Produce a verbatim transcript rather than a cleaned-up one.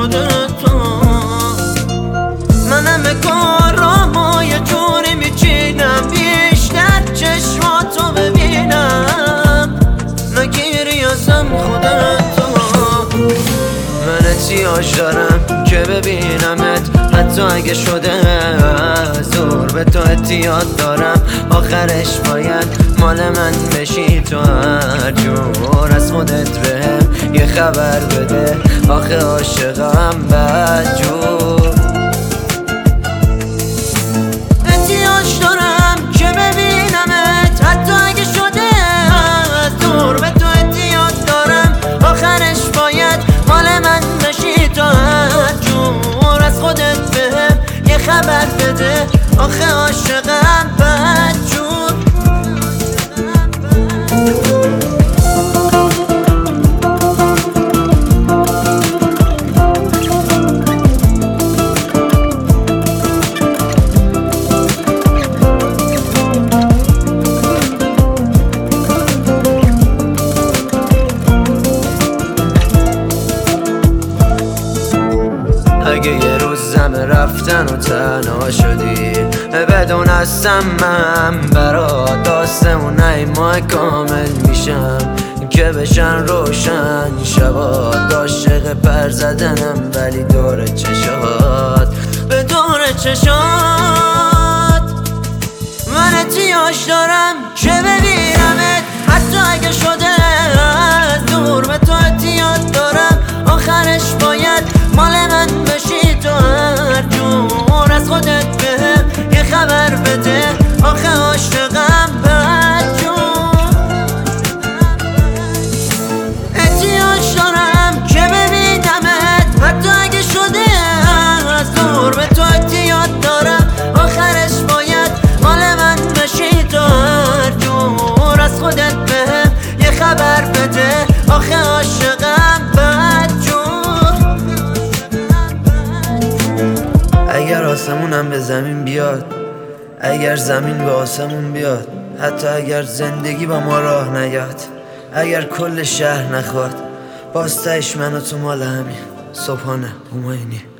خودتو. منم کارامو یه جوری میچینم بیشتر چشماتو ببینم، نگیری ازم خودتو. من احتیاج دارم که ببینمت، حتی اگه شده زور به تو احتیاج دارم. آخرش باید مال من بشی تو، هر جور از خودت بهم یه خبر بده. آخه عاشقم بدجور. احتیاج دارم که ببینمت، حتی اگه شده دور به تو احتیاج دارم. آخرش باید مال من بشی تو، هر جور از خودت بهم یه خبر بده. آخه عاشقم بدجور. اگه یه روز زم رفتن و تنها شدی، بدون هستم من برات آسمونای ما کامل میشم که بشن روشن شبات. عاشق پر زدنم ولی دور چشات، به دور چشات. من احتیاج دارم که ببینمت، حتی اگه شده دور به تو احتیاج دارم. آخرش باید مال من بشی تو، هر جور از خودت بهم یه خبر بده. آخه عاشقم بدجور. احتیاج دارم که ببینمت، حتی اگه شده از دور به تو احتیاج دارم. آخرش باید مال من بشی تو، هر جور از خودت بهم یه خبر بده. آخه عاشقم بدجور. اگر آسمونم به زمین بیاد، اگر زمین به آسمون بیاد، حتی اگر زندگی با ما راه نیاد، اگر کل شهر نخواد، باز تهش من و تو مال همین. صبحانه هماینی.